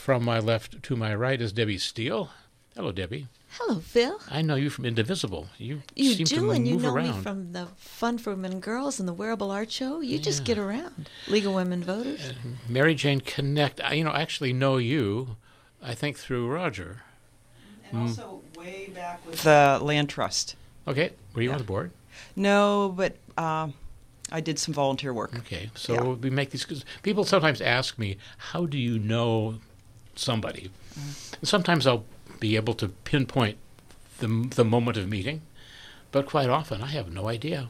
From my left to my right is Debbie Steele. Hello, Debbie. Hello, Phil. I know you from Indivisible. You seem do, to and you move know around. me from the Fun for Women and Girls and the Wearable Art Show. You just get around. League of Women Voters. Mary Jane Connect. I actually know you, I think, through Roger. And also way back with the Land Trust. Okay. Were you on the board? No, but I did some volunteer work. Okay. So we make these... Cause people sometimes ask me, how do you know somebody? And sometimes I'll be able to pinpoint the moment of meeting, but quite often I have no idea.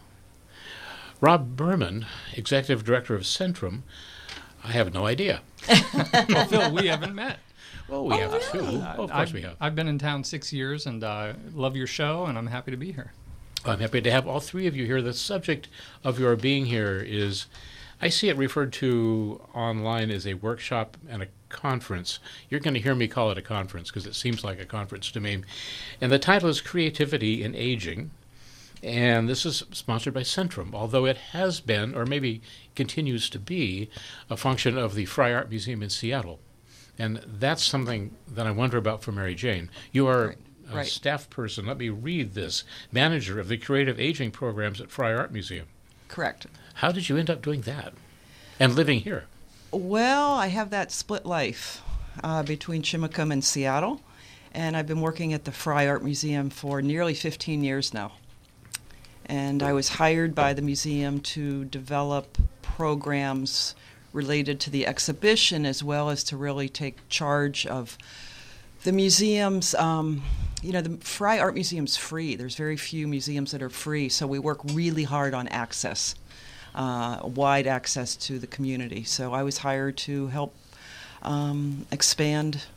Rob Berman, Executive Director of Centrum, I have no idea. Well, Phil, we haven't met. Well, we have really? too. Of course we have. I've been in town 6 years, and love your show, and I'm happy to be here. I'm happy to have all three of you here. The subject of your being here is, I see it referred to online as a workshop and a conference. You're going to hear me call it a conference because it seems like a conference to me. And the title is Creativity in Aging. And this is sponsored by Centrum, although it has been, or maybe continues to be, a function of the Frye Art Museum in Seattle. And that's something that I wonder about for Mary Jane. You are a staff person. Let me read this. Manager of the Creative Aging Programs at Frye Art Museum. Correct. How did you end up doing that and living here? Well, I have that split life between Chimacum and Seattle, and I've been working at the Frye Art Museum for nearly 15 years now. And I was hired by the museum to develop programs related to the exhibition as well as to really take charge of the museum's, the Frye Art Museum's free. There's very few museums that are free, so we work really hard on access. Wide access to the community. So I was hired to help expand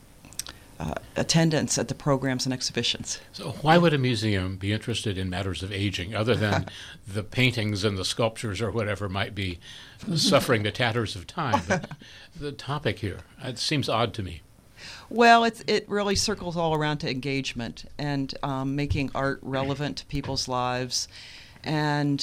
attendance at the programs and exhibitions. So why would a museum be interested in matters of aging other than the paintings and the sculptures or whatever might be suffering the tatters of time? But the topic here, it seems odd to me. Well, it really circles all around to engagement and making art relevant to people's lives. And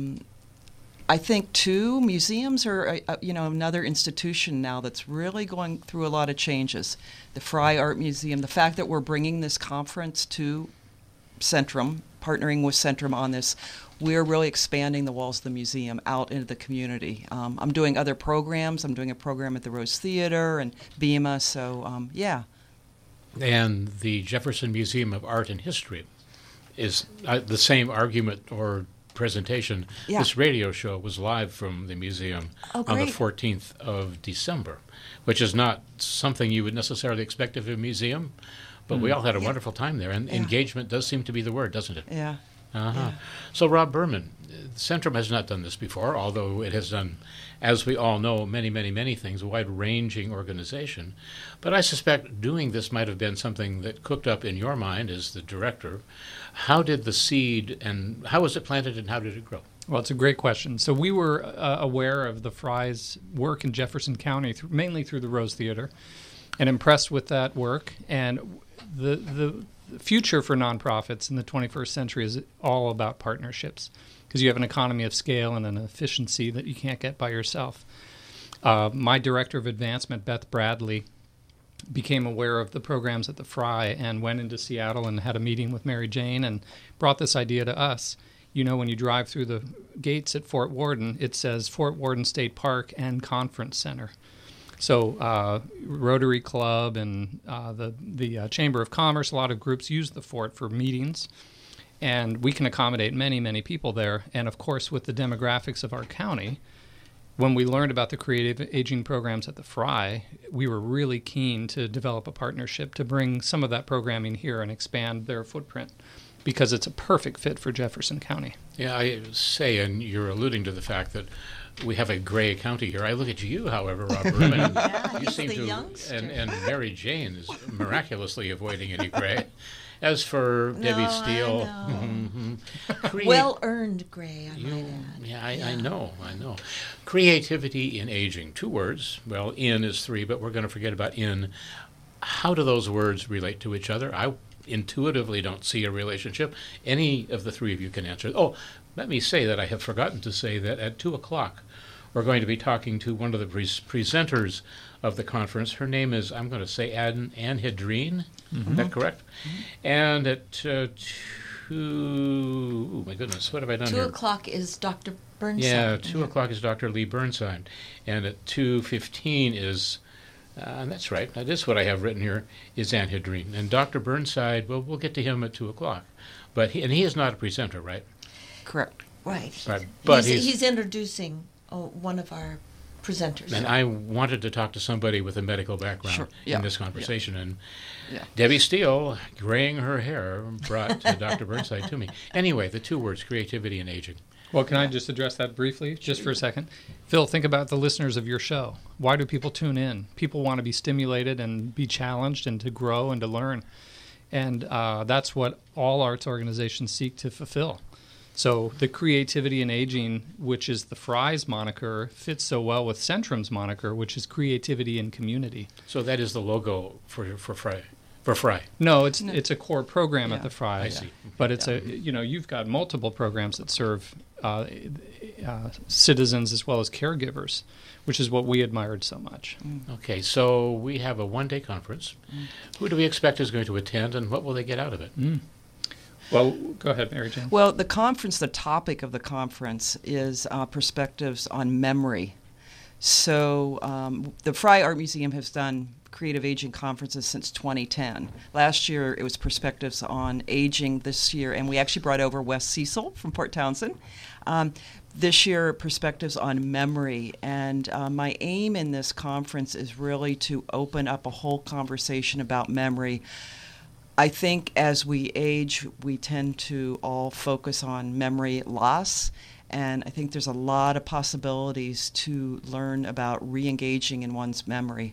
I think, too, museums are, another institution now that's really going through a lot of changes. The Frye Art Museum, the fact that we're bringing this conference to Centrum, partnering with Centrum on this, we're really expanding the walls of the museum out into the community. I'm doing other programs. I'm doing a program at the Rose Theater and BEMA, so, yeah. And the Jefferson Museum of Art and History is the same argument or presentation. Yeah. This radio show was live from the museum on the 14th of December, which is not something you would necessarily expect of a museum, but we all had a wonderful time there, and engagement does seem to be the word, doesn't it? Yeah. Uh-huh. So, Rob Berman, Centrum has not done this before, although it has done, as we all know, many, many, many things, a wide-ranging organization. But I suspect doing this might have been something that cooked up in your mind as the director. How did the seed, and how was it planted, and how did it grow? Well, it's a great question. So we were aware of the Frye's work in Jefferson County, mainly through the Rose Theater, and impressed with that work. And the future for nonprofits in the 21st century is all about partnerships, because you have an economy of scale and an efficiency that you can't get by yourself. My director of advancement, Beth Bradley, became aware of the programs at the Frye and went into Seattle and had a meeting with Mary Jane and brought this idea to us. You know, when you drive through the gates at Fort Worden, it says Fort Worden State Park and Conference Center. So Rotary Club and the Chamber of Commerce, a lot of groups use the fort for meetings, and we can accommodate many, many people there. And, of course, with the demographics of our county, when we learned about the creative aging programs at the Frye, we were really keen to develop a partnership to bring some of that programming here and expand their footprint, because it's a perfect fit for Jefferson County. Yeah, I say, and you're alluding to the fact that we have a gray county here. I look at you, however, Robert, and Yeah, you he's seem the to, youngster. and Mary Jane is miraculously avoiding any gray. As for Debbie I Steele, know. Well-earned gray, I might add. Yeah, I know. Creativity in aging. 2 words. Well, in is 3, but we're going to forget about in. How do those words relate to each other? I intuitively don't see a relationship. Any of the 3 of you can answer. Oh, let me say that I have forgotten to say that at 2 o'clock we're going to be talking to one of the presenters of the conference. Her name is, I'm going to say, Ann Hedreen. Is that correct? And at 2, oh my goodness, what have I done 2 here? o'clock is Dr. Burnside. Yeah, 2 o'clock is Dr. Lee Burnside. And at 2:15 is, that's right, that is what I have written here, is Ann Hedreen. And Dr. Burnside, well, we'll get to him at 2 o'clock. But he is not a presenter, right? Correct. Right. But he's introducing one of our presenters. And I wanted to talk to somebody with a medical background Sure, in this conversation. And Yeah. Debbie Steele, graying her hair, brought Dr. Burnside to me. Anyway, the 2 words, creativity and aging. Well, can I just address that briefly, just for a second? Phil, think about the listeners of your show. Why do people tune in? People want to be stimulated and be challenged and to grow and to learn. And that's what all arts organizations seek to fulfill. So the creativity and aging, which is the Fry's moniker, fits so well with Centrum's moniker, which is creativity and community. So that is the logo for Fry. For Fry. No, it's a core program Yeah. at the Fry. I see. But it's you've got multiple programs that serve citizens as well as caregivers, which is what we admired so much. Okay, so we have a one-day conference. Who do we expect is going to attend, and what will they get out of it? Well, go ahead, Mary Jane. Well, the topic of the conference is perspectives on memory. So the Fry Art Museum has done creative aging conferences since 2010. Last year it was perspectives on aging. This year, and we actually brought over Wes Cecil from Port Townsend. This year, perspectives on memory. And my aim in this conference is really to open up a whole conversation about memory. I think as we age, we tend to all focus on memory loss. And I think there's a lot of possibilities to learn about re-engaging in one's memory.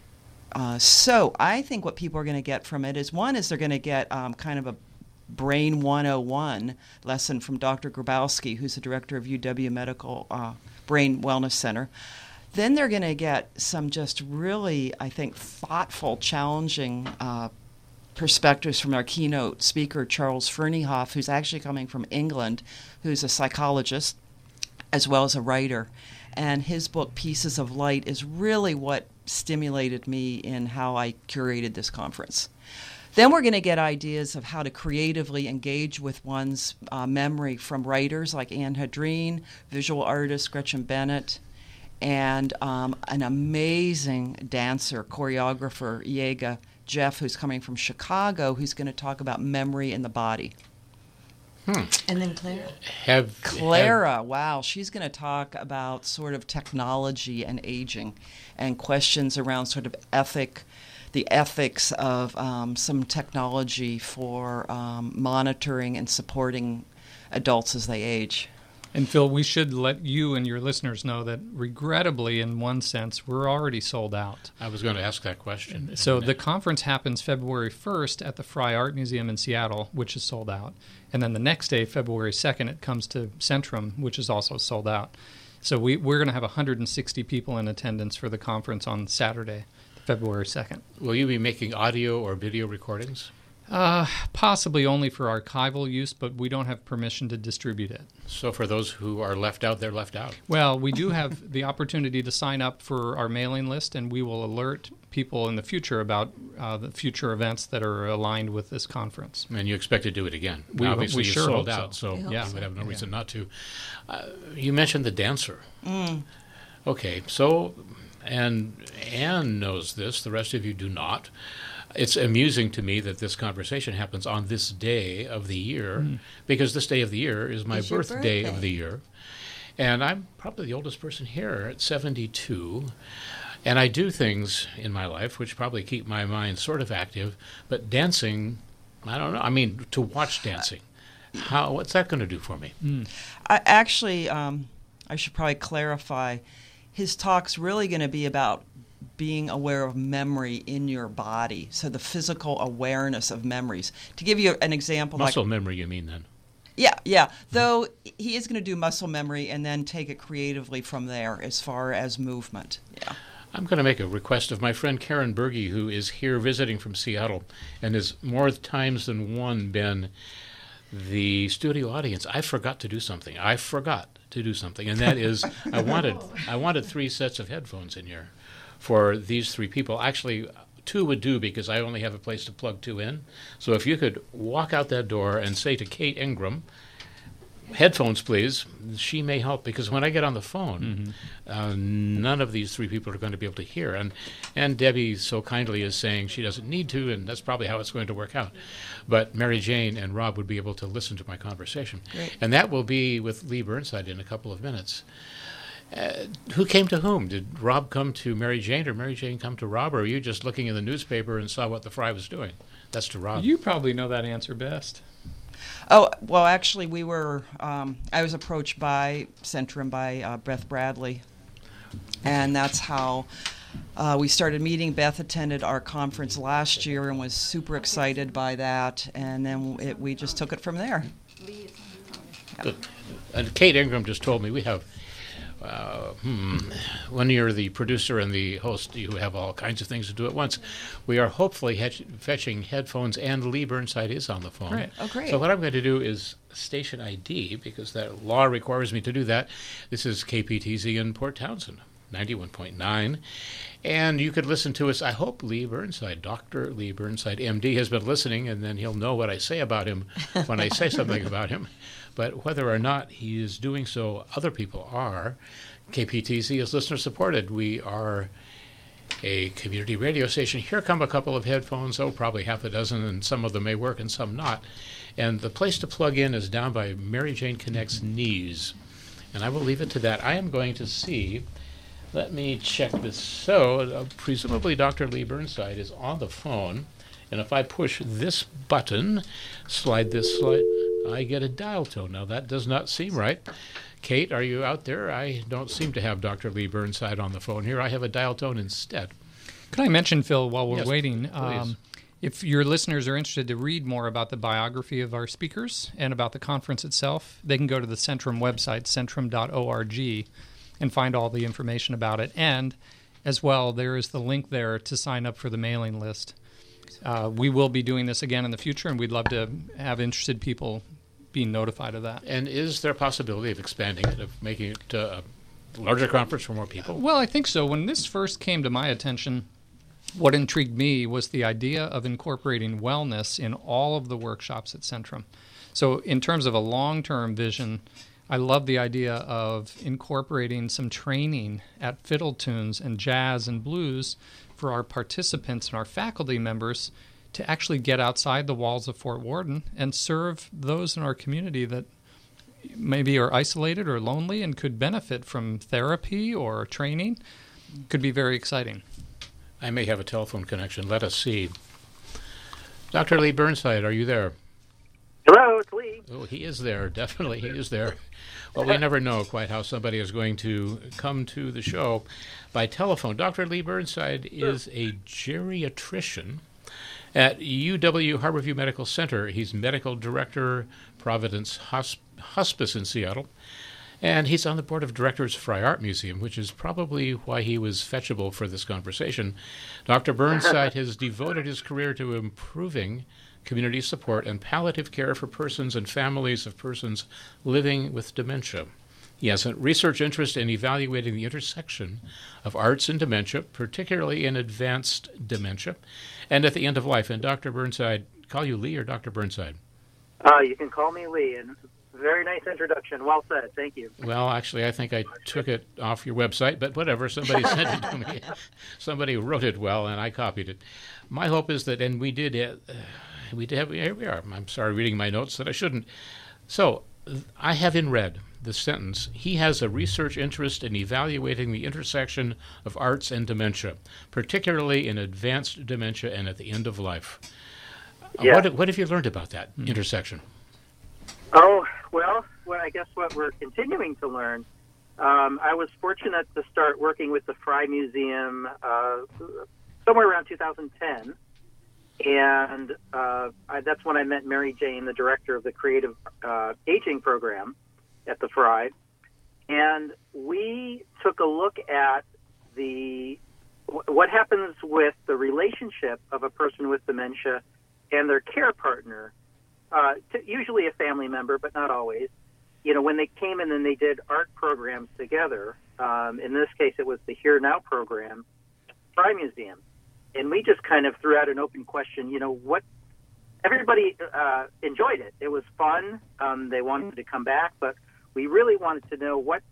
So I think what people are going to get from it is, one, is they're going to get kind of a Brain 101 lesson from Dr. Grabowski, who's the director of UW Medical Brain Wellness Center. Then they're going to get some just really, I think, thoughtful, challenging perspectives from our keynote speaker, Charles Ferneyhoff, who's actually coming from England, who's a psychologist as well as a writer. And his book, Pieces of Light, is really what stimulated me in how I curated this conference. Then we're going to get ideas of how to creatively engage with one's memory from writers like Ann Hedreen, visual artist Gretchen Bennett, and an amazing dancer, choreographer, Yega Jeff, who's coming from Chicago, who's going to talk about memory in the body. And then Clara? Clara, wow, she's going to talk about sort of technology and aging and questions around sort of the ethics of some technology for monitoring and supporting adults as they age. And Phil, we should let you and your listeners know that regrettably, in one sense, we're already sold out. I was going to ask that question. So the conference happens February 1st at the Fry Art Museum in Seattle, which is sold out. And then the next day, February 2nd, it comes to Centrum, which is also sold out. So we're going to have 160 people in attendance for the conference on Saturday, February 2nd. Will you be making audio or video recordings? Possibly only for archival use, but we don't have permission to distribute it. So for those who are left out, they're left out. Well, we do have the opportunity to sign up for our mailing list, and we will alert people in the future about the future events that are aligned with this conference. And you expect to do it again. We Obviously, sure you sold hope out, so. so Yeah. you would have no reason not to. You mentioned the dancer. Okay, so, and Anne knows this, the rest of you do not. It's amusing to me that this conversation happens on this day of the year, because this day of the year is my It's your birthday of birthday. the year. And I'm probably the oldest person here at 72. And I do things in my life which probably keep my mind sort of active, but dancing, I don't know. I mean, to watch dancing, what's that going to do for me? I should probably clarify. His talk's really going to be about being aware of memory in your body, so the physical awareness of memories. To give you an example, Muscle memory, you mean then? Yeah. Though he is going to do muscle memory and then take it creatively from there as far as movement. Yeah. I'm going to make a request of my friend Karen Berge, who is here visiting from Seattle and has more times than one been the studio audience, I forgot to do something. And that is I wanted 3 sets of headphones in here for these 3 people. Actually, 2 would do because I only have a place to plug 2 in. So if you could walk out that door and say to Kate Ingram, headphones, please, she may help, because when I get on the phone, none of these 3 people are going to be able to hear. And Debbie so kindly is saying she doesn't need to, and that's probably how it's going to work out. But Mary Jane and Rob would be able to listen to my conversation. Great. And that will be with Lee Burnside in a couple of minutes. Who came to whom? Did Rob come to Mary Jane, or Mary Jane come to Rob, or are you just looking in the newspaper and saw what the Fry was doing? That's to Rob. You probably know that answer best. Oh, well, actually, we were, I was approached by Centrum by Beth Bradley, and that's how we started meeting. Beth attended our conference last year and was super excited by that, and then we just took it from there. Good. And Kate Ingram just told me we have, when you're the producer and the host, you have all kinds of things to do at once. We are hopefully fetching headphones, and Lee Burnside is on the phone. Great. Oh, great. So what I'm going to do is station ID, because that law requires me to do that. This is KPTZ in Port Townsend, 91.9. And you could listen to us. I hope Lee Burnside, Dr. Lee Burnside, MD, has been listening, and then he'll know what I say about him when I say something about him. But whether or not he is doing so, other people are. KPTZ is listener-supported. We are a community radio station. Here come a couple of headphones, probably half a dozen, and some of them may work and some not. And the place to plug in is down by Mary Jane Connect's knees. And I will leave it to that. I am going to see. Let me check this. So, presumably Dr. Lee Burnside is on the phone. And if I push this button, slide this slide, I get a dial tone. Now, that does not seem right. Kate, are you out there? I don't seem to have Dr. Lee Burnside on the phone here. I have a dial tone instead. Could I mention, Phil, while we're Yes, waiting, please. if your listeners are interested to read more about the biography of our speakers and about the conference itself, they can go to the Centrum website, centrum.org, and find all the information about it. And as well, there is the link there to sign up for the mailing list. We will be doing this again in the future, and we'd love to have interested people being notified of that. And is there a possibility of expanding it, of making it a larger conference for more people? Well, I think so. When this first came to my attention, what intrigued me was the idea of incorporating wellness in all of the workshops at Centrum. So in terms of a long-term vision, I love the idea of incorporating some training at fiddle tunes and jazz and blues for our participants and our faculty members to actually get outside the walls of Fort Worden and serve those in our community that maybe are isolated or lonely and could benefit from therapy or training. Could be very exciting. I may have a telephone connection. Let us see. Dr. Lee Burnside, are you there? Hello, it's Lee. Oh, he is there. Definitely, he is there. Well, we never know quite how somebody is going to come to the show by telephone. Dr. Lee Burnside is a geriatrician at UW Harborview Medical Center. He's medical director, Providence Hospice in Seattle. And he's on the board of directors Fry Art Museum, which is probably why he was fetchable for this conversation. Dr. Burnside has devoted his career to improving community support and palliative care for persons and families of persons living with dementia. He has a research interest in evaluating the intersection of arts and dementia, particularly in advanced dementia, and at the end of life. And Dr. Burnside, call you Lee or Dr. Burnside? You can call me Lee, and very nice introduction. Well said. Thank you. Well, actually, I think I took it off your website, but whatever. Somebody sent it to me. Somebody wrote it well, and I copied it. My hope is that, and we did have, here we are. I'm sorry, reading my notes that I shouldn't. So, I have in red the sentence, he has a research interest in evaluating the intersection of arts and dementia, particularly in advanced dementia and at the end of life. Yeah. What have you learned about that intersection? Oh, well, I guess what we're continuing to learn. I was fortunate to start working with the Fry Museum somewhere around 2010. And that's when I met Mary Jane, the director of the Creative Aging Program at the Fry. And we took a look at what happens with the relationship of a person with dementia and their care partner usually a family member, but not always. You know, when they came in and they did art programs together, in this case it was the Here Now program, Fry Museum. And we just kind of threw out an open question, you know, what everybody enjoyed it. It was fun. They wanted to come back, but we really wanted to know what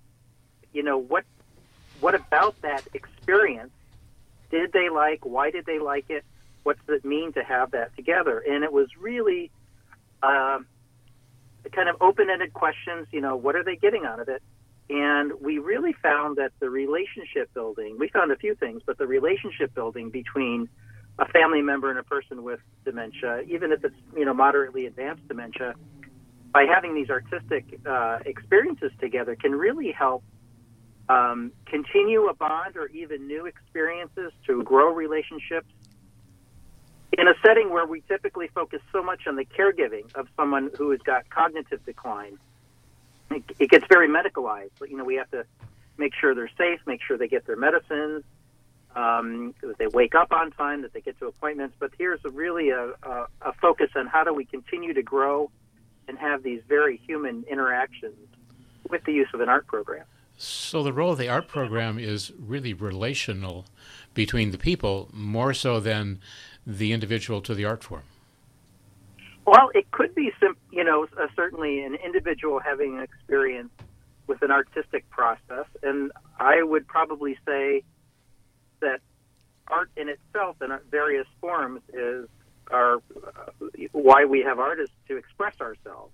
about that experience did they like? Why did they like it? What does it mean to have that together? And it was really kind of open-ended questions, you know, what are they getting out of it? And we really found that the relationship building, we found a few things, but the relationship building between a family member and a person with dementia, even if it's, you know, moderately advanced dementia, by having these artistic experiences together can really help continue a bond or even new experiences to grow relationships in a setting where we typically focus so much on the caregiving of someone who has got cognitive decline. It gets very medicalized. You know, we have to make sure they're safe, make sure they get their medicines, that they wake up on time, that they get to appointments. But here's really a focus on how do we continue to grow and have these very human interactions with the use of an art program. So the role of the art program is really relational between the people, more so than the individual to the art form. Well, it could be, certainly an individual having an experience with an artistic process, and I would probably say that art in itself in various forms is why we have artists to express ourselves.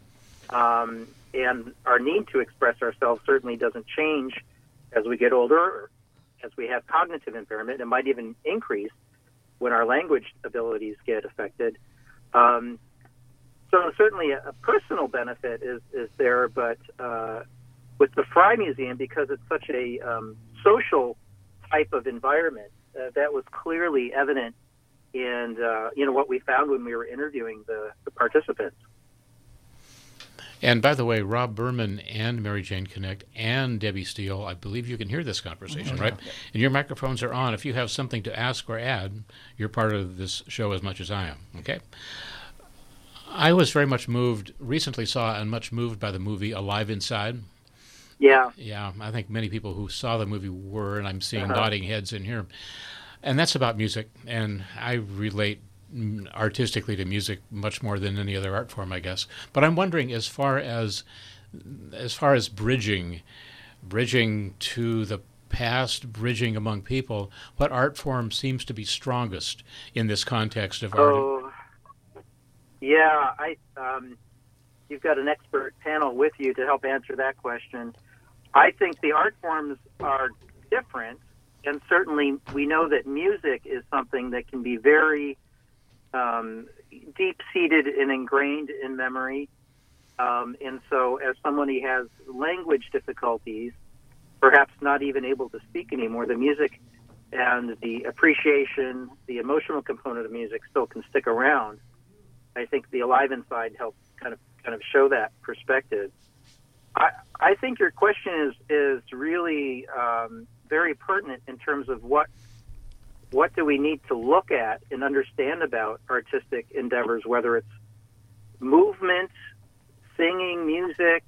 And our need to express ourselves certainly doesn't change as we get older, or as we have cognitive impairment. It might even increase when our language abilities get affected. So certainly a personal benefit is there, but with the Fry Museum, because it's such a social type of environment, that was clearly evident in what we found when we were interviewing the participants. And by the way, Rob Berman and Mary Jane Connect and Debbie Steele, I believe you can hear this conversation, right? And your microphones are on. If you have something to ask or add, you're part of this show as much as I am, okay? I was very much moved, recently saw and much moved by the movie Alive Inside. Yeah. Yeah, I think many people who saw the movie were, and I'm seeing nodding heads in here. And that's about music, and I relate artistically to music much more than any other art form, I guess. But I'm wondering, as far as bridging to the past, bridging among people, what art form seems to be strongest in this context of art? Yeah, you've got an expert panel with you to help answer that question. I think the art forms are different, and certainly we know that music is something that can be very deep-seated and ingrained in memory. And so as someone who has language difficulties, perhaps not even able to speak anymore, the music and the appreciation, the emotional component of music still can stick around. I think the Alive Inside helps kind of show that perspective. I think your question is really very pertinent in terms of what do we need to look at and understand about artistic endeavors, whether it's movement, singing, music,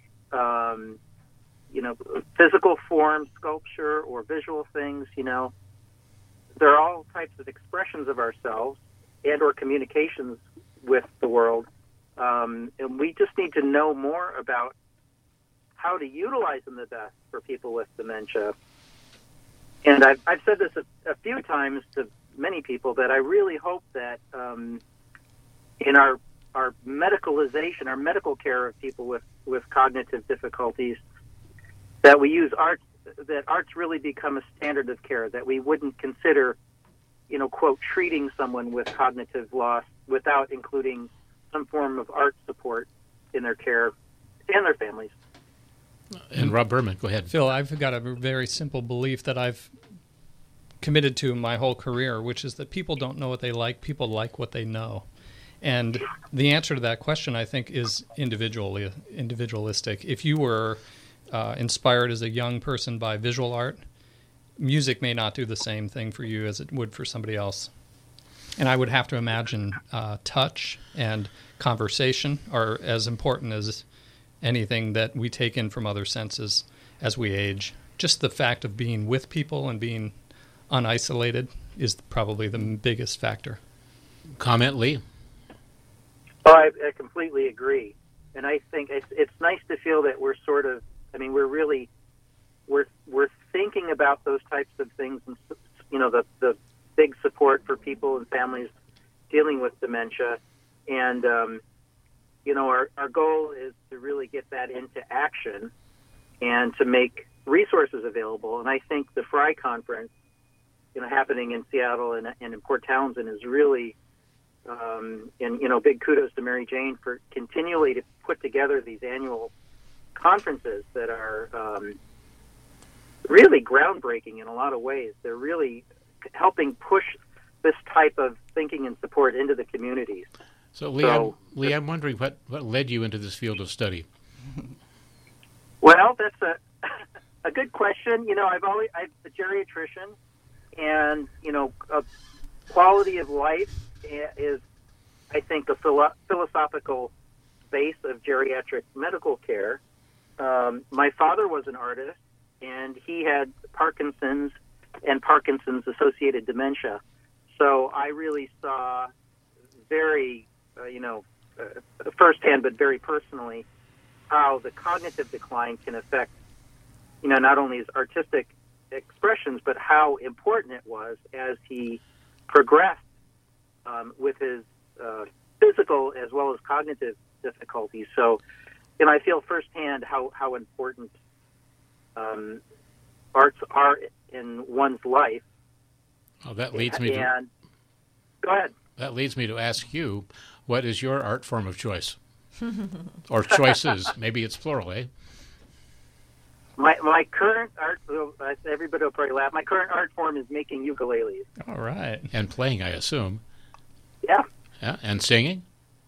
physical form, sculpture, or visual things. They're all types of expressions of ourselves and or communications with the world, and we just need to know more about how to utilize them the best for people with dementia. And I've said this a few times to many people, that I really hope that in our medicalization, our medical care of people with cognitive difficulties, that we use art, that arts really become a standard of care, that we wouldn't consider, quote, treating someone with cognitive loss without including some form of art support in their care and their families. And Rob Berman, go ahead. Phil, I've got a very simple belief that I've committed to my whole career, which is that people don't know what they like, people like what they know. And the answer to that question, I think, is individualistic. If you were inspired as a young person by visual art, music may not do the same thing for you as it would for somebody else. And I would have to imagine touch and conversation are as important as anything that we take in from other senses as we age. Just the fact of being with people and being unisolated is probably the biggest factor. Comment, Lee? Oh, I completely agree. And I think it's nice to feel that we're sort of, I mean, we're thinking about those types of things, and, you know, the big support for people and families dealing with dementia. And, you know, our goal is to really get that into action and to make resources available. And I think the Fry Conference, you know, happening in Seattle and in Port Townsend is really, and, you know, big kudos to Mary Jane for continually to put together these annual conferences that are really groundbreaking in a lot of ways. They're really helping push this type of thinking and support into the communities. So, Lee, I'm wondering what led you into this field of study? Well, that's a good question. You know, I'm a geriatrician, and, you know, quality of life is, I think, a philosophical base of geriatric medical care. My father was an artist, and he had Parkinson's and Parkinson's-associated dementia. So I really saw very, firsthand, but very personally, how the cognitive decline can affect, you know, not only his artistic expressions, but how important it was as he progressed with his physical as well as cognitive difficulties. So, you know, I feel firsthand how important arts are in one's life. Oh, that leads me to... Go ahead. That leads me to ask you, what is your art form of choice? Or choices, maybe it's plural, eh? My current art, everybody will probably laugh, my current art form is making ukuleles. All right. And playing, I assume. Yeah. Yeah, and singing?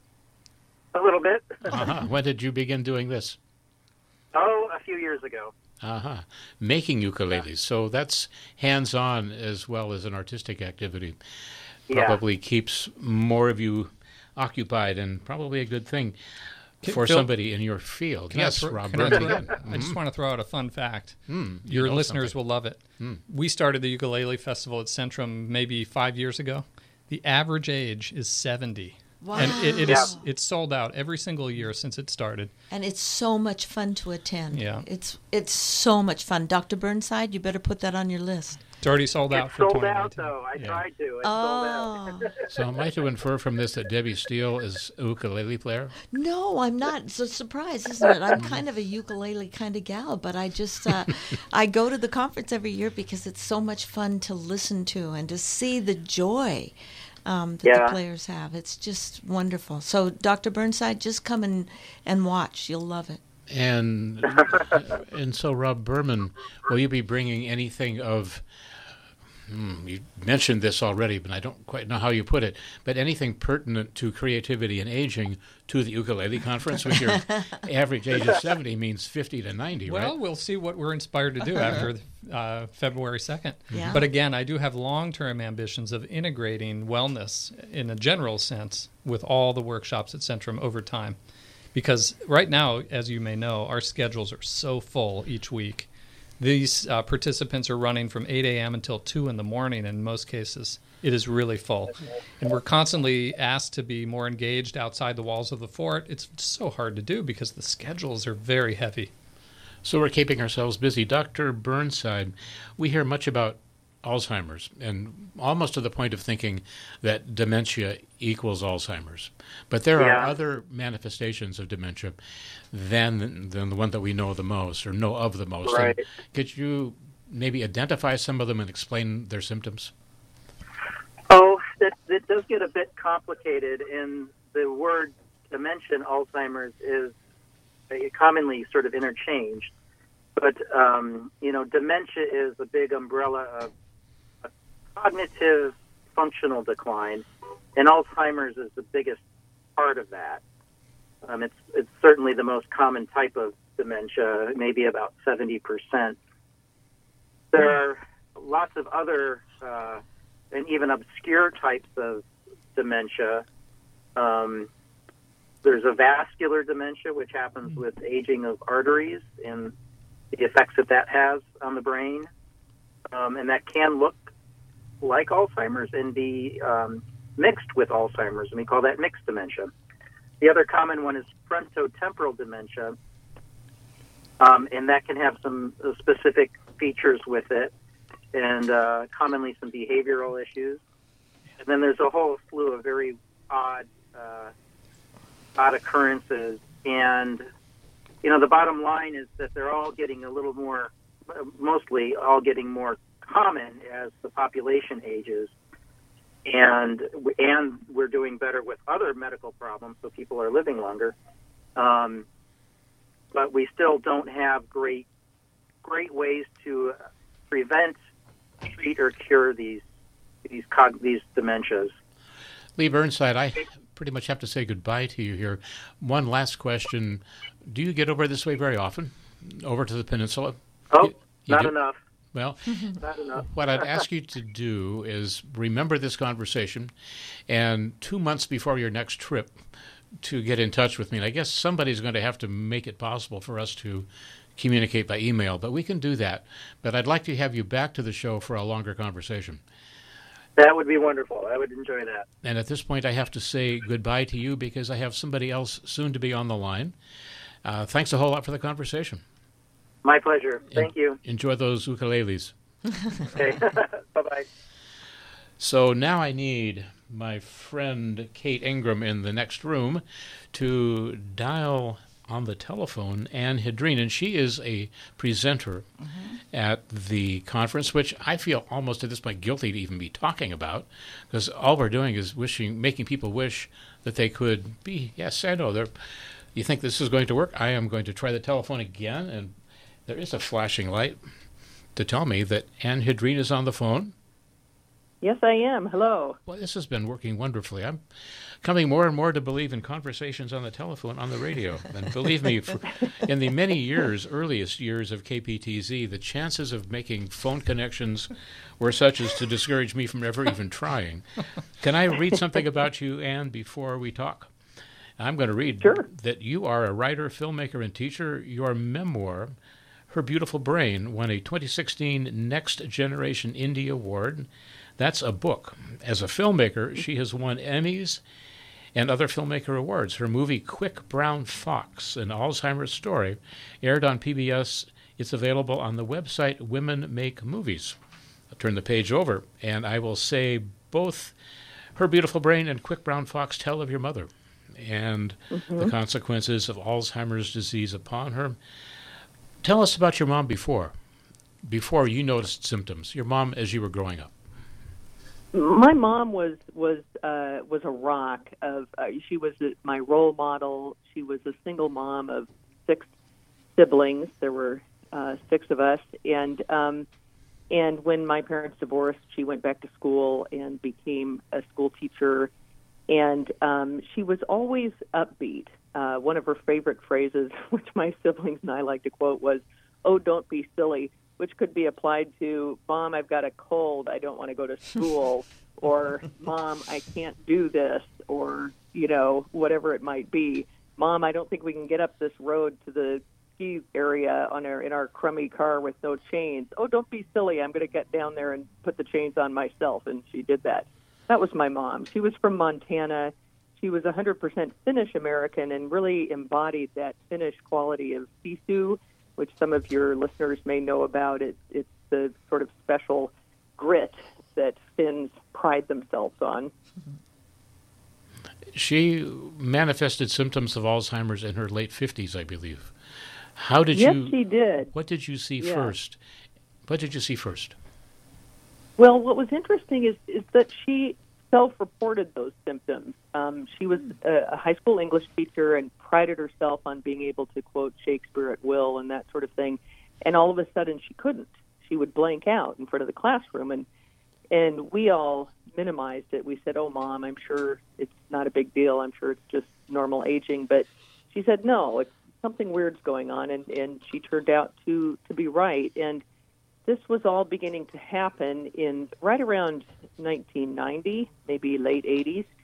A little bit. Uh-huh. When did you begin doing this? Oh, a few years ago. Uh-huh. Making ukuleles. Yeah. So that's hands-on as well as an artistic activity. Probably keeps more of you occupied, and probably a good thing for somebody in your field. Yes, Rob. I just want to throw out a fun fact. Your listeners will love it. We started the ukulele festival at Centrum maybe 5 years ago. The average age is 70. Wow. And it's sold out every single year since it started. And it's so much fun to attend. Yeah. It's so much fun. Dr. Burnside, you better put that on your list. It's already sold out for 2019. It's sold out, though. I tried to. It's sold out. So am I to infer from this that Debbie Steele is a ukulele player? No, I'm not. It's a surprise, isn't it? I'm kind of a ukulele kind of gal, but I just I go to the conference every year because it's so much fun to listen to and to see the joy that the players have. It's just wonderful. So, Dr. Burnside, just come and watch. You'll love it. And so, Rob Berman, will you be bringing anything of, you mentioned this already, but I don't quite know how you put it, but anything pertinent to creativity and aging to the ukulele conference, which your average age of 70 means 50 to 90, right? Well, we'll see what we're inspired to do after February 2nd. Yeah. But again, I do have long-term ambitions of integrating wellness in a general sense with all the workshops at Centrum over time. Because right now, as you may know, our schedules are so full each week. These participants are running from 8 a.m. until 2 in the morning in most cases. It is really full. And we're constantly asked to be more engaged outside the walls of the fort. It's so hard to do because the schedules are very heavy. So we're keeping ourselves busy. Dr. Burnside, we hear much about Alzheimer's, and almost to the point of thinking that dementia equals Alzheimer's. But there are other manifestations of dementia than the one that we know the most, or know of the most. Right. And could you maybe identify some of them and explain their symptoms? Oh, that does get a bit complicated, and the word dementia and Alzheimer's is commonly sort of interchanged. But, dementia is a big umbrella of cognitive functional decline, and Alzheimer's is the biggest part of that. It's certainly the most common type of dementia, maybe about 70%. There are lots of other and even obscure types of dementia. There's a vascular dementia, which happens with aging of arteries and the effects that has on the brain. And that can look like Alzheimer's and be mixed with Alzheimer's, and we call that mixed dementia. The other common one is frontotemporal dementia, and that can have some specific features with it, and commonly some behavioral issues. And then there's a whole slew of very odd occurrences, and the bottom line is that they're all getting a little more, mostly all getting more common as the population ages, and we're doing better with other medical problems, so people are living longer, but we still don't have great ways to prevent, treat, or cure these dementias. Lee Burnside, I pretty much have to say goodbye to you here. One last question. Do you get over this way very often, over to the peninsula? Oh, you not do? enough. Well, Not enough. what I'd ask you to do is remember this conversation, and 2 months before your next trip to get in touch with me. And I guess somebody's going to have to make it possible for us to communicate by email, but we can do that. But I'd like to have you back to the show for a longer conversation. That would be wonderful. I would enjoy that. And at this point, I have to say goodbye to you because I have somebody else soon to be on the line. Thanks a whole lot for the conversation. My pleasure. Thank you. Enjoy those ukuleles. Okay. Bye-bye. So now I need my friend Kate Ingram in the next room to dial on the telephone Anne Hedreen, and she is a presenter at the conference, which I feel almost at this point guilty to even be talking about, because all we're doing is making people wish that they could be. Yes, I know. You think this is going to work? I am going to try the telephone again, and there is a flashing light to tell me that Anne Hedreen is on the phone. Yes, I am. Hello. Well, this has been working wonderfully. I'm coming more and more to believe in conversations on the telephone, on the radio. And believe me, in the earliest years of KPTZ, the chances of making phone connections were such as to discourage me from ever even trying. Can I read something about you, Anne, before we talk? I'm going to read that you are a writer, filmmaker, and teacher. Your memoir, Her Beautiful Brain, won a 2016 Next Generation Indie Award. That's a book. As a filmmaker, she has won Emmys and other filmmaker awards. Her movie Quick Brown Fox, an Alzheimer's story, aired on PBS. It's available on the website Women Make Movies. I'll turn the page over, and I will say both Her Beautiful Brain and Quick Brown Fox tell of your mother and the consequences of Alzheimer's disease upon her. Tell us about your mom before you noticed symptoms, your mom as you were growing up. My mom was a rock. She was my role model. She was a single mom of 6 siblings. There were 6 of us, and when my parents divorced, she went back to school and became a school teacher. And she was always upbeat. One of her favorite phrases, which my siblings and I like to quote, was, "Oh, don't be silly," which could be applied to, "Mom, I've got a cold, I don't want to go to school," or "Mom, I can't do this," or, whatever it might be. "Mom, I don't think we can get up this road to the ski area in our crummy car with no chains." "Oh, don't be silly, I'm going to get down there and put the chains on myself," and she did that. That was my mom. She was from Montana. She was 100% Finnish American and really embodied that Finnish quality of sisu, which some of your listeners may know about. It's the sort of special grit that Finns pride themselves on. She manifested symptoms of Alzheimer's in her late 50s, I believe. Yes, she did. What did you see first? What did you see first? Well, what was interesting is that she self-reported those symptoms. She was a high school English teacher and prided herself on being able to quote Shakespeare at will and that sort of thing. And all of a sudden, she couldn't. She would blank out in front of the classroom, and we all minimized it. We said, "Oh, Mom, I'm sure it's not a big deal. I'm sure it's just normal aging." But she said, "No, it's something weird's going on," and she turned out to be right. And this was all beginning to happen in right around 1990, maybe late 80s.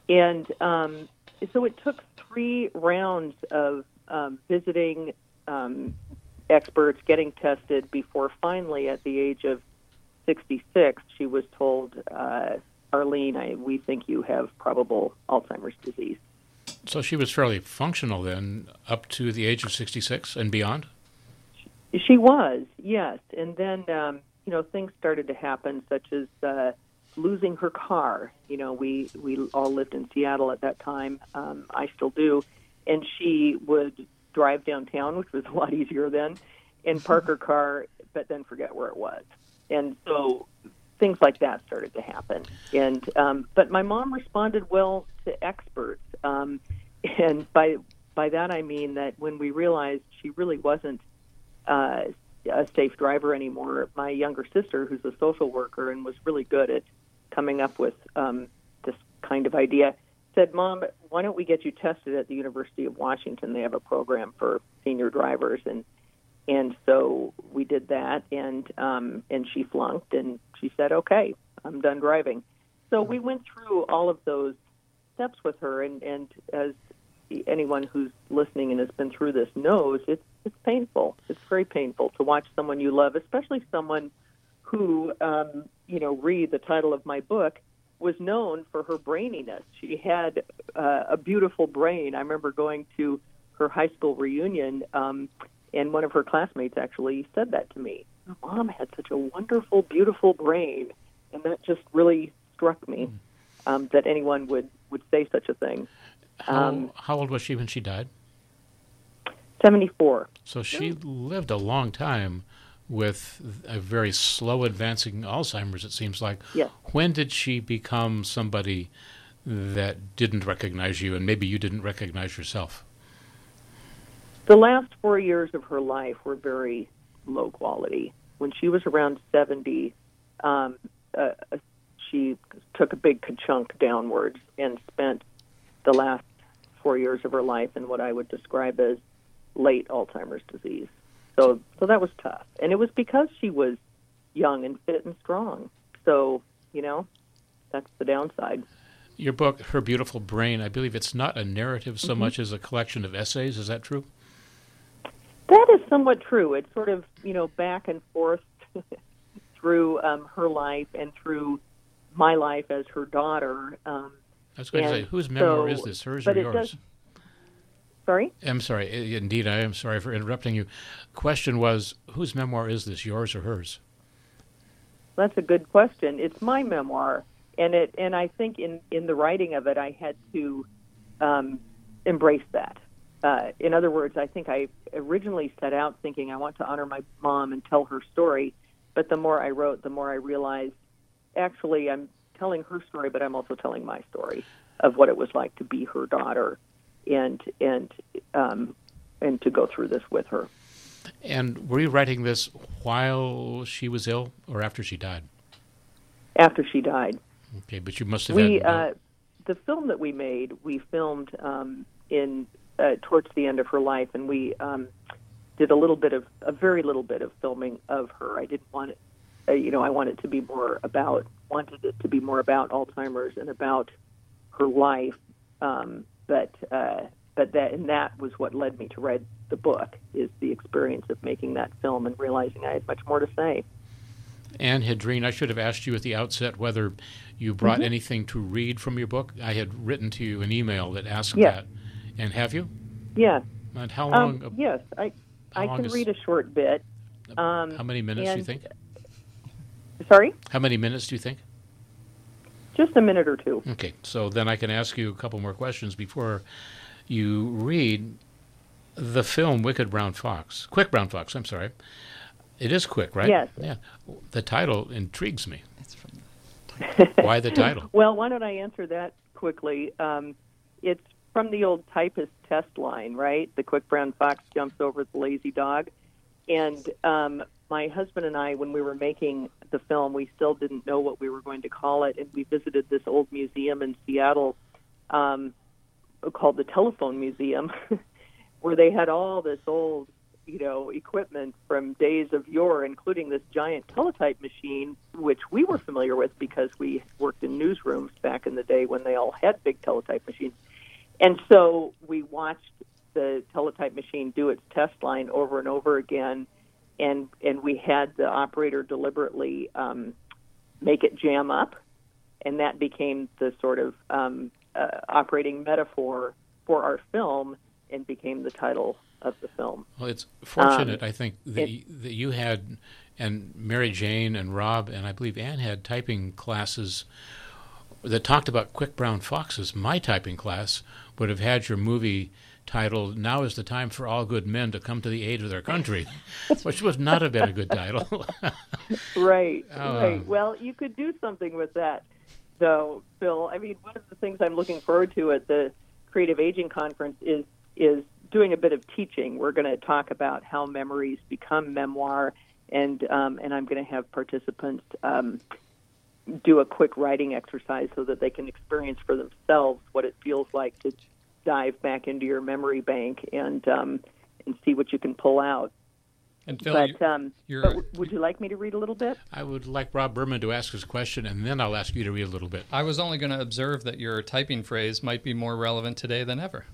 And so it took 3 rounds of visiting experts, getting tested, before finally, at the age of 66, she was told, Arlene, we think you have probable Alzheimer's disease. So she was fairly functional then, up to the age of 66 and beyond? She was, yes. And then, things started to happen, such as losing her car. We all lived in Seattle at that time. I still do. And she would drive downtown, which was a lot easier then, and park her car, but then forget where it was. And so things like that started to happen. And but my mom responded well to experts. And by that I mean that when we realized she really wasn't a safe driver anymore, my younger sister, who's a social worker and was really good at coming up with this kind of idea, said, "Mom, why don't we get you tested at the University of Washington? They have a program for senior drivers." And so we did that, and she flunked, and she said, "Okay, I'm done driving." So we went through all of those steps with her, and as anyone who's listening and has been through this knows, it's painful. It's very painful to watch someone you love, especially someone who, read the title of my book, was known for her braininess. She had a beautiful brain. I remember going to her high school reunion, and one of her classmates actually said that to me. Her mom had such a wonderful, beautiful brain, and that just really struck me, that anyone would say such a thing. How old was she when she died? 74. So she lived a long time with a very slow advancing Alzheimer's, it seems like. Yes. When did she become somebody that didn't recognize you, and maybe you didn't recognize yourself? The last 4 years of her life were very low quality. When she was around 70, she took a big chunk downwards and spent the last 4 years of her life in what I would describe as late Alzheimer's disease. So that was tough. And it was because she was young and fit and strong. So, that's the downside. Your book, Her Beautiful Brain, I believe it's not a narrative so much as a collection of essays. Is that true? That is somewhat true. It's sort of, back and forth through her life and through my life as her daughter. I was going to say, whose memoir is this, hers or yours? Sorry? I'm sorry. Indeed, I am sorry for interrupting you. Question was, whose memoir is this, yours or hers? That's a good question. It's my memoir, and I think in the writing of it, I had to embrace that. In other words, I think I originally set out thinking I want to honor my mom and tell her story, but the more I wrote, the more I realized, actually, I'm telling her story, but I'm also telling my story of what it was like to be her daughter, and to go through this with her. And were you writing this while she was ill or after she died? After she died. Okay, but you must have had... the film that we made, we filmed in towards the end of her life, and we did a very little bit of filming of her. I didn't want it, I wanted it to be more about Alzheimer's and about her life. But that was what led me to write the book, is the experience of making that film and realizing I had much more to say. Anne Hedreen, I should have asked you at the outset whether you brought anything to read from your book. I had written to you an email that asked that. And have you? Yes. And how long? Yes, I can read a short bit. How many minutes do you think? Sorry? How many minutes do you think? Just a minute or two. Okay, so then I can ask you a couple more questions before you read the film Quick Brown Fox, I'm sorry. It is quick, right? Yes. Yeah. The title intrigues me. Why the title? Well, why don't I answer that quickly? It's from the old typist test line, right? The quick brown fox jumps over the lazy dog. And my husband and I, when we were making the film, we still didn't know what we were going to call it. And we visited this old museum in Seattle called the Telephone Museum, where they had all this old equipment from days of yore, including this giant teletype machine, which we were familiar with because we worked in newsrooms back in the day when they all had big teletype machines. And so we watched the teletype machine do its test line over and over again, and we had the operator deliberately make it jam up, and that became the sort of operating metaphor for our film and became the title of the film. Well, it's fortunate, I think, that you had, and Mary Jane and Rob, and I believe Ann had typing classes that talked about quick brown foxes. My typing class would have had your movie titled "Now is the Time for All Good Men to Come to the Aid of Their Country," which would not have been a good title. Right. Well, you could do something with that, though, Phil. I mean, one of the things I'm looking forward to at the Creative Aging Conference is doing a bit of teaching. We're going to talk about how memories become memoir, and I'm going to have participants do a quick writing exercise so that they can experience for themselves what it feels like to dive back into your memory bank and see what you can pull out. And Phil, but would you like me to read a little bit? I would like Rob Berman to ask his question, and then I'll ask you to read a little bit. I was only going to observe that your typing phrase might be more relevant today than ever.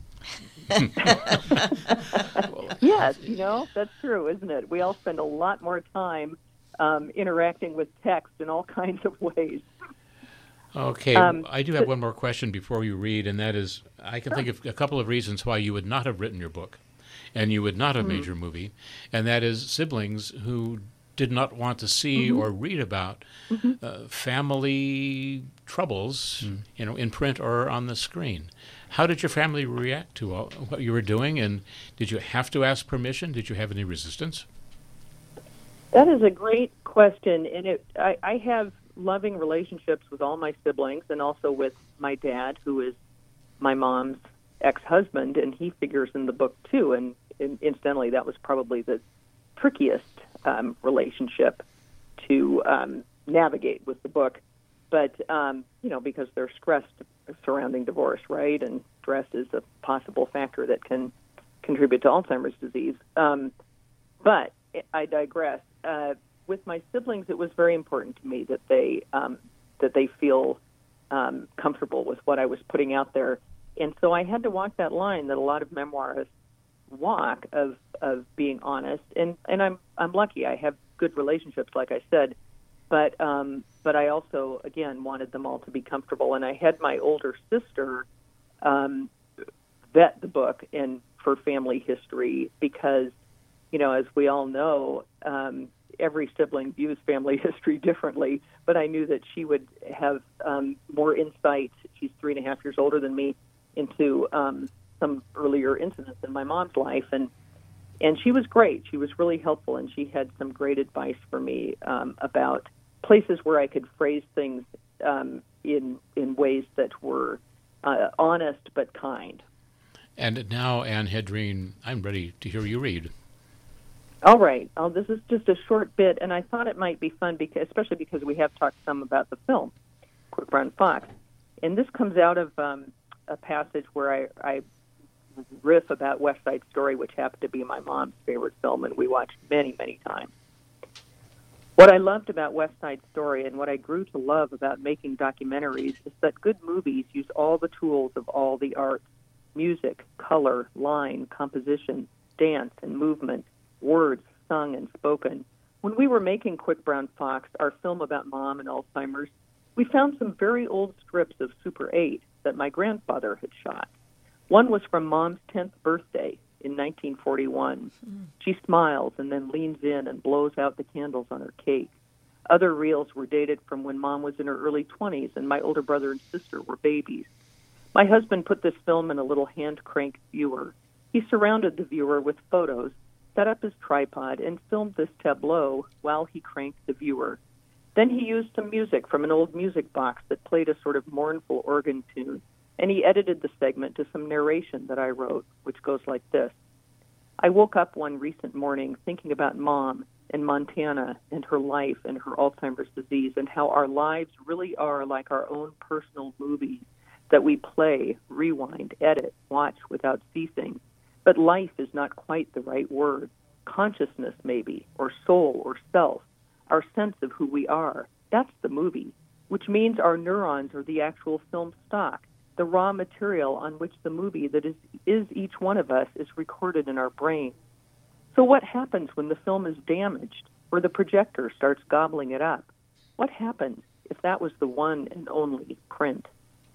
Yes, that's true, isn't it? We all spend a lot more time interacting with text in all kinds of ways. Okay, I do have one more question before you read, and that is, I can think of a couple of reasons why you would not have written your book, and you would not have made your movie, and that is siblings who did not want to see or read about family troubles, in print or on the screen. How did your family react to what you were doing, and did you have to ask permission? Did you have any resistance? That is a great question, and I have loving relationships with all my siblings and also with my dad, who is my mom's ex-husband, and he figures in the book too. And incidentally, that was probably the trickiest relationship to navigate with the book. But, because there's stress surrounding divorce, right? And stress is a possible factor that can contribute to Alzheimer's disease. But I digress. With my siblings, it was very important to me that they feel comfortable with what I was putting out there, and so I had to walk that line that a lot of memoirists walk of being honest. And I'm lucky; I have good relationships, like I said, but I also again wanted them all to be comfortable, and I had my older sister vet the book and for family history because, as we all know. Every sibling views family history differently, but I knew that she would have more insight. She's 3.5 years older than me into some earlier incidents in my mom's life, and she was great. She was really helpful, and she had some great advice for me about places where I could phrase things in ways that were honest but kind. And now, Ann Hedreen, I'm ready to hear you read. All right. This is just a short bit, and I thought it might be fun, especially because we have talked some about the film, Quick Brown Fox. And this comes out of a passage where I riff about West Side Story, which happened to be my mom's favorite film, and we watched many, many times. What I loved about West Side Story and what I grew to love about making documentaries is that good movies use all the tools of all the arts, music, color, line, composition, dance, and movement, words sung and spoken. When we were making Quick Brown Fox, our film about Mom and Alzheimer's, we found some very old strips of Super 8 that my grandfather had shot. One was from Mom's 10th birthday in 1941. She smiles and then leans in and blows out the candles on her cake. Other reels were dated from when Mom was in her early 20s and my older brother and sister were babies. My husband put this film in a little hand-cranked viewer. He surrounded the viewer with photos, set up his tripod, and filmed this tableau while he cranked the viewer. Then he used some music from an old music box that played a sort of mournful organ tune, and he edited the segment to some narration that I wrote, which goes like this. I woke up one recent morning thinking about Mom and Montana and her life and her Alzheimer's disease and how our lives really are like our own personal movies that we play, rewind, edit, watch without ceasing. But life is not quite the right word. consciousness, maybe, or soul, or self, our sense of who we are. That's the movie, which means our neurons are the actual film stock, the raw material on which the movie that is each one of us is recorded in our brain. So what happens when the film is damaged or the projector starts gobbling it up? What happens if that was the one and only print?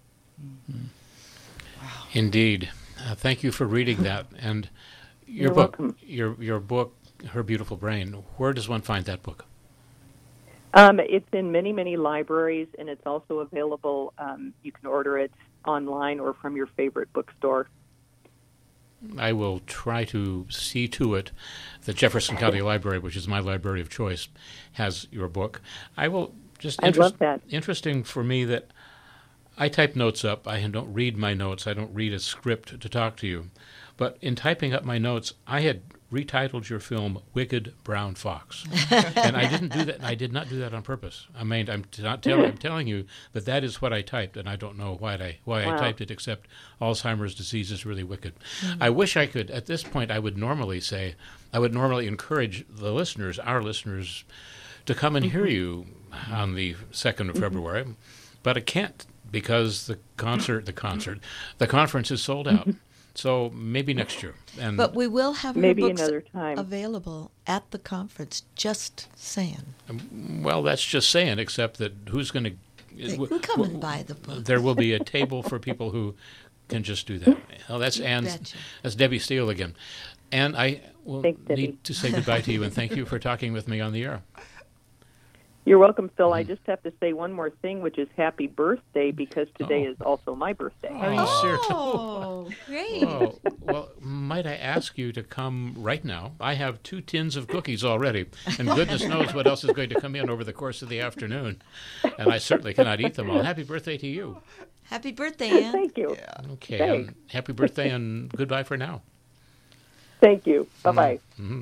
Indeed. Thank you for reading that. And your You're book, welcome. your book, Her Beautiful Brain. Where does one find that book? It's in many, many libraries, and it's also available. You can order it online or from your favorite bookstore. I will try to see to it that Jefferson County Library, which is my library of choice, has your book. I will just I love that. Interesting for me that I type notes up. I don't read my notes. I don't read a script to talk to you. But in typing up my notes, I had retitled your film "Wicked Brown Fox," and I didn't do that. I did not do that on purpose. I mean, I'm telling you that is what I typed, and I don't know why I typed it. Except Alzheimer's disease is really wicked. I wish I could. At this point, I would normally encourage the listeners, our listeners, to come and hear you on the 2nd of February, but I can't because the conference is sold out. So maybe next year. And But we will have Maybe her books another time. available at the conference. Just saying. well, that's just saying. Except that who's going to? They can come and buy the book. There will be a table for people who can just do that. Oh, that's Ann. betcha. That's Debbie Steele again. And I will Thanks, Debbie. need to say goodbye to you and thank you for talking with me on the air. You're welcome, Phil. I just have to say one more thing, which is happy birthday, because today is also my birthday. Are you serious? Oh, great. Oh, well, might I ask you to come right now? I have 2 tins of cookies already, and goodness knows what else is going to come in over the course of the afternoon. And I certainly cannot eat them all. Happy birthday to you. Happy birthday, Ann. Thank you. Okay, Thanks. happy birthday and goodbye for now. Thank you. Bye-bye.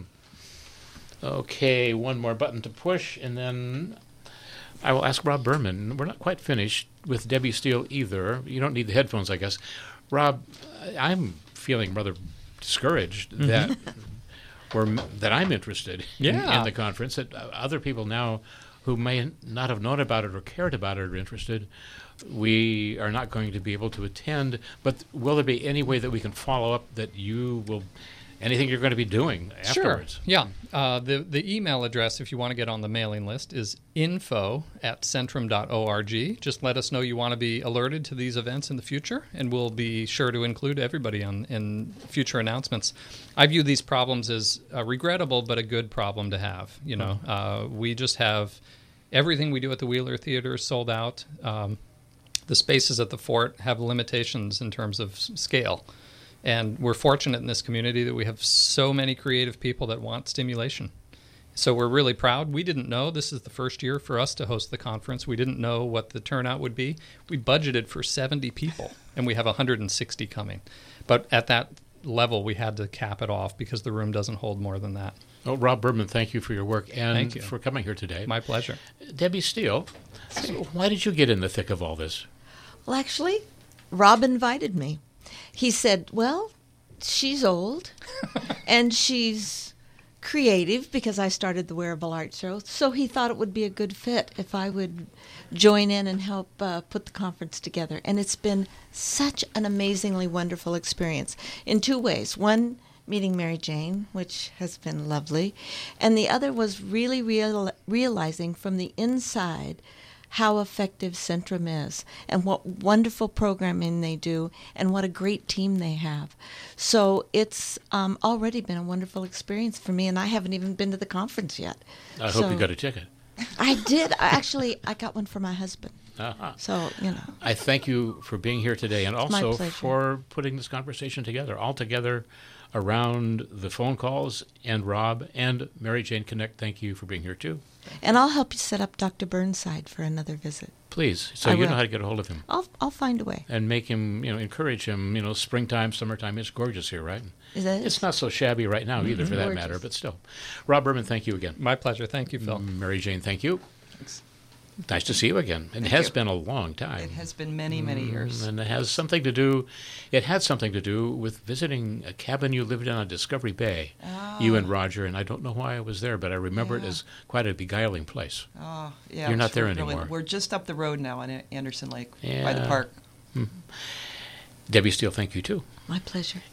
Okay, one more button to push, and then I will ask Rob Berman. We're not quite finished with Debbie Steele either. You don't need the headphones, I guess. Rob, I'm feeling rather discouraged that I'm interested in the conference, that other people now who may not have known about it or cared about it are interested. We are not going to be able to attend, but will there be any way that we can follow up that you will... Anything you're going to be doing afterwards? Sure. Yeah. The email address, if you want to get on the mailing list, is info@centrum.org. Just let us know you want to be alerted to these events in the future, and we'll be sure to include everybody in future announcements. I view these problems as regrettable, but a good problem to have. You know, we just have everything we do at the Wheeler Theater sold out. The spaces at the Fort have limitations in terms of scale. And we're fortunate in this community that we have so many creative people that want stimulation. So we're really proud. We didn't know. This is the first year for us to host the conference. We didn't know what the turnout would be. We budgeted for 70 people, and we have 160 coming. But at that level, we had to cap it off because the room doesn't hold more than that. Oh, Rob Berman, thank you for your work and Thank you. for coming here today. My pleasure. Debbie Steele, why did you get in the thick of all this? Well, actually, Rob invited me. He said, well, she's old and she's creative because I started the Wearable Art Show. So he thought it would be a good fit if I would join in and help put the conference together. And it's been such an amazingly wonderful experience in 2 ways. One, meeting Mary Jane, which has been lovely. And the other was really realizing from the inside how effective Centrum is and what wonderful programming they do and what a great team they have. So it's already been a wonderful experience for me, and I haven't even been to the conference yet. I hope you got a ticket. I did. I got one for my husband. Uh-huh. So, you know. I thank you for being here today and my also pleasure. for putting this conversation together, all together around the phone calls. And Rob and Mary Jane Connect, thank you for being here too. And I'll help you set up Dr. Burnside for another visit. Please, so I you will. know how to get a hold of him. I'll find a way. And make him, encourage him, springtime, summertime, it's gorgeous here, right? It's not so shabby right now either, for that Gorgeous. matter, but still. Rob Berman, thank you again. My pleasure. Thank you, Phil. Mary Jane, thank you. Thanks. Nice to see you again. It has been a long time. It has been many, many years. And it has something to do. It had something to do with visiting a cabin you lived in on Discovery Bay. You and Roger, and I don't know why I was there, but I remember it as quite a beguiling place. Oh, yeah. You're not there really, anymore. We're just up the road now on Anderson Lake by Yeah. the park. Debbie Steele, thank you too. My pleasure.